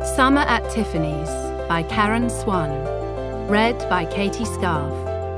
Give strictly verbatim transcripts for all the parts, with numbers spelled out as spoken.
Summer at Tiffany's by Karen Swan. Read by Katie Scarf.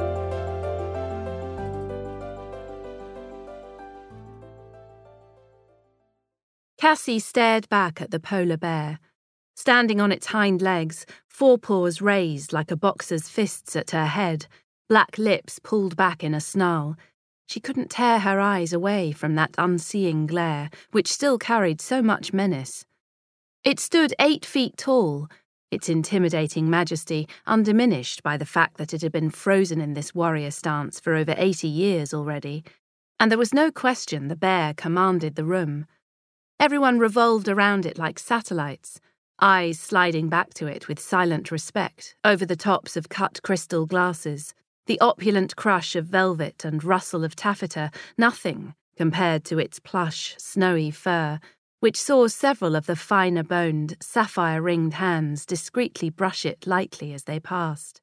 Cassie stared back at the polar bear. Standing on its hind legs, forepaws raised like a boxer's fists at her head, black lips pulled back in a snarl, she couldn't tear her eyes away from that unseeing glare, which still carried so much menace. It stood eight feet tall, its intimidating majesty undiminished by the fact that it had been frozen in this warrior stance for over eighty years already, and there was no question the bear commanded the room. Everyone revolved around it like satellites, eyes sliding back to it with silent respect over the tops of cut crystal glasses, the opulent crush of velvet and rustle of taffeta, nothing compared to its plush, snowy fur, which saw several of the finer-boned, sapphire-ringed hands discreetly brush it lightly as they passed.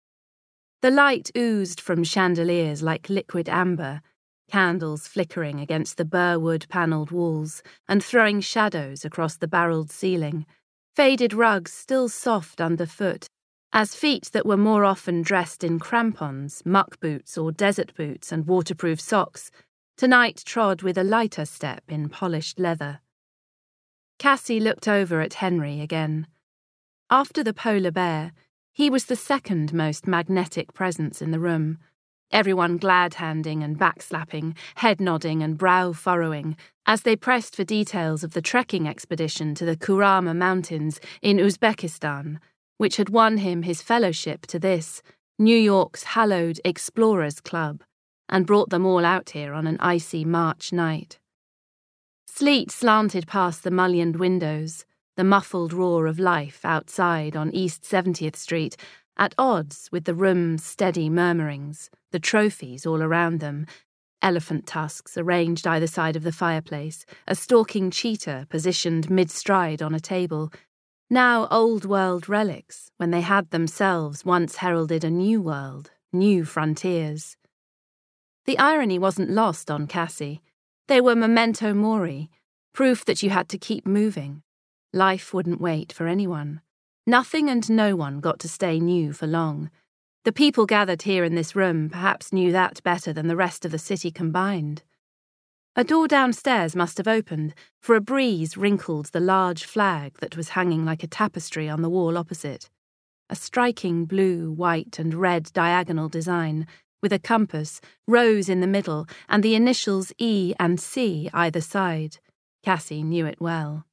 The light oozed from chandeliers like liquid amber, candles flickering against the burwood-panelled walls and throwing shadows across the barrelled ceiling, faded rugs still soft underfoot, as feet that were more often dressed in crampons, muck boots or desert boots and waterproof socks, tonight trod with a lighter step in polished leather. Cassie looked over at Henry again. After the polar bear, he was the second most magnetic presence in the room, everyone glad-handing and backslapping, head-nodding and brow-furrowing, as they pressed for details of the trekking expedition to the Kurama Mountains in Uzbekistan, which had won him his fellowship to this, New York's hallowed Explorers Club, and brought them all out here on an icy March night. Sleet slanted past the mullioned windows, the muffled roar of life outside on East seventieth Street, at odds with the room's steady murmurings, the trophies all around them, elephant tusks arranged either side of the fireplace, a stalking cheetah positioned mid-stride on a table, now old-world relics when they had themselves once heralded a new world, new frontiers. The irony wasn't lost on Cassie. They were memento mori, proof that you had to keep moving. Life wouldn't wait for anyone. Nothing and no one got to stay new for long. The people gathered here in this room perhaps knew that better than the rest of the city combined. A door downstairs must have opened, for a breeze wrinkled the large flag that was hanging like a tapestry on the wall opposite. A striking blue, white and red diagonal design, with a compass, rose in the middle, and the initials E and C either side. Cassie knew it well.